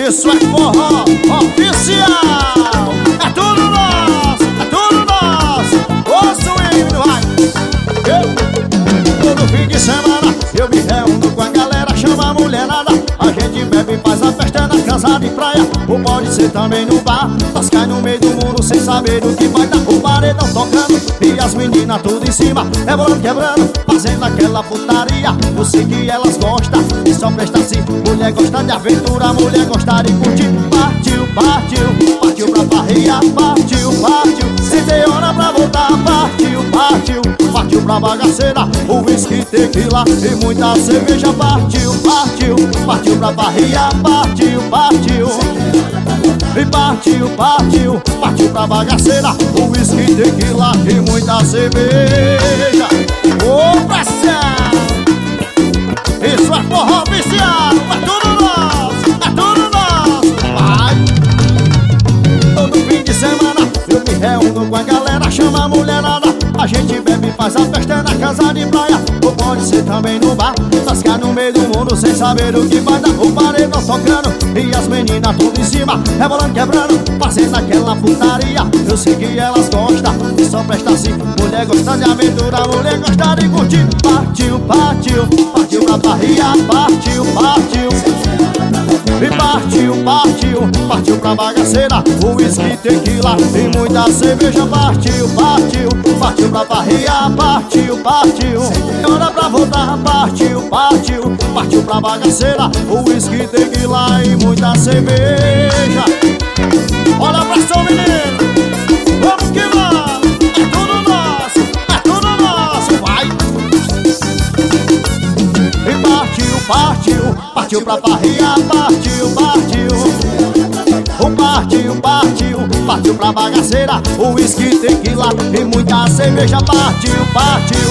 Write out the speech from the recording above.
Isso é forró oficial. É tudo nosso, é tudo nosso. O swing no rádio. Todo fim de semana eu me reúno com a galera, chama a mulherada. A gente bebe, faz a festa na casa de praia, ou pode ser também no bar. Nós cai no meio do mundo sem saber o que vai dar. O paredão tocando e as meninas tudo em cima, rebolando, quebrando, fazendo aquela putaria. Eu sei que elas gostam e só presta assim. Mulher gosta de aventura, mulher gosta de curtir. Partiu, partiu, partiu pra barriga. Partiu, partiu, se tem hora pra voltar. Partiu, partiu, partiu pra bagaceira. O whisky, tequila e muita cerveja. Partiu, partiu, partiu pra barriga. Partiu, partiu, e partiu, partiu, partiu pra bagaceira. O whisky, tequila e muita cerveja. Ô, pressão! Isso é forró viciado, é tudo nosso, é tudo nosso. Vai! Todo fim de semana eu me reúno com a galera, chama a mulherada. A gente bebe, faz a festa na casa de praia, ou pode ser também no bar. Nós cai no meio do mundo sem saber o que vai dar. O paredão tocando e as meninas tudo em cima, rebolando, quebrando, fazendo aquela putaria. Eu sei que elas gostam e só presta assim. Mulher gosta de aventura, mulher gosta de curtir. Partiu, partiu, partiu pra barriga. Partiu, partiu, e partiu, partiu, partiu pra bagaceira. O whisky, tequila e muita cerveja. Partiu, partiu, partiu pra barriga. Partiu, partiu, tem hora pra voltar. Partiu, partiu, partiu pra bagaceira. O whisky, tequila e muita cerveja. Olha pra pressão, menino. Vamos que vamos. É tudo nosso, é tudo nosso. Vai! E partiu, partiu, partiu pra barriga. Partiu, partiu, partiu, partiu, partiu pra bagaceira. O whisky, tequila e muita cerveja. Partiu, partiu,